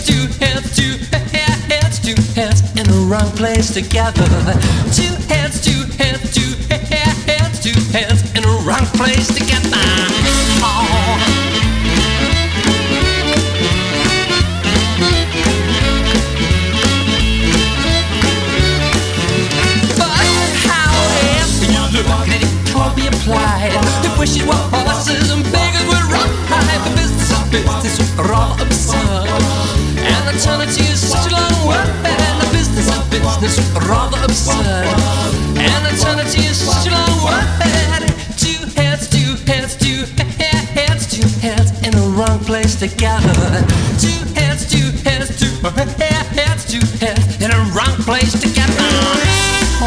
in the wrong place together. Two hands, two hands, two hands, two hands in the wrong place together. Oh. But however you look at it, it can't be applied. If wishes were horses and beggars would ride, the business is business rather absurd. And eternity is such a long word. Business rather absurd. And eternity is such a long word. Two hands, two hands, two hands, two hands in the wrong place together. Two hands, two hands, two hands, two hands in the wrong place together. Oh.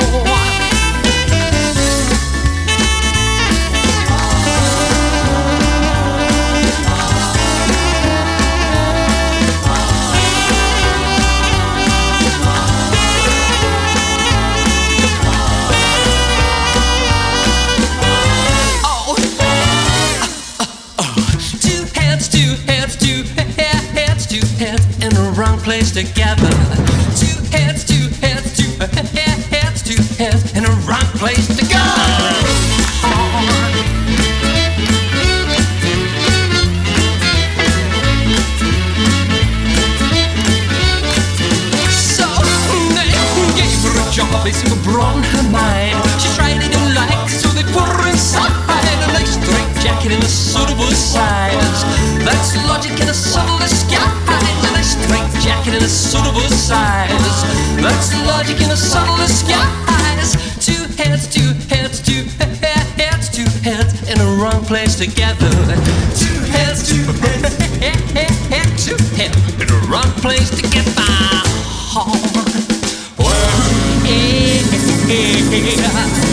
Place together. Two hands, two hands, two hands, two hands in the wrong place together. So they gave her a job, they seemed to broaden her mind. She tried it in like, so they put her inside a nice straight jacket in a suitable size. That's logic in a subtle disguise. Jacket in a suitable size. That's logic in a subtle disguise. Two hands, two hands, two hands, two hands in the wrong place together. Two hands, two hands, two hands in the wrong place together. Oh. Well, yeah.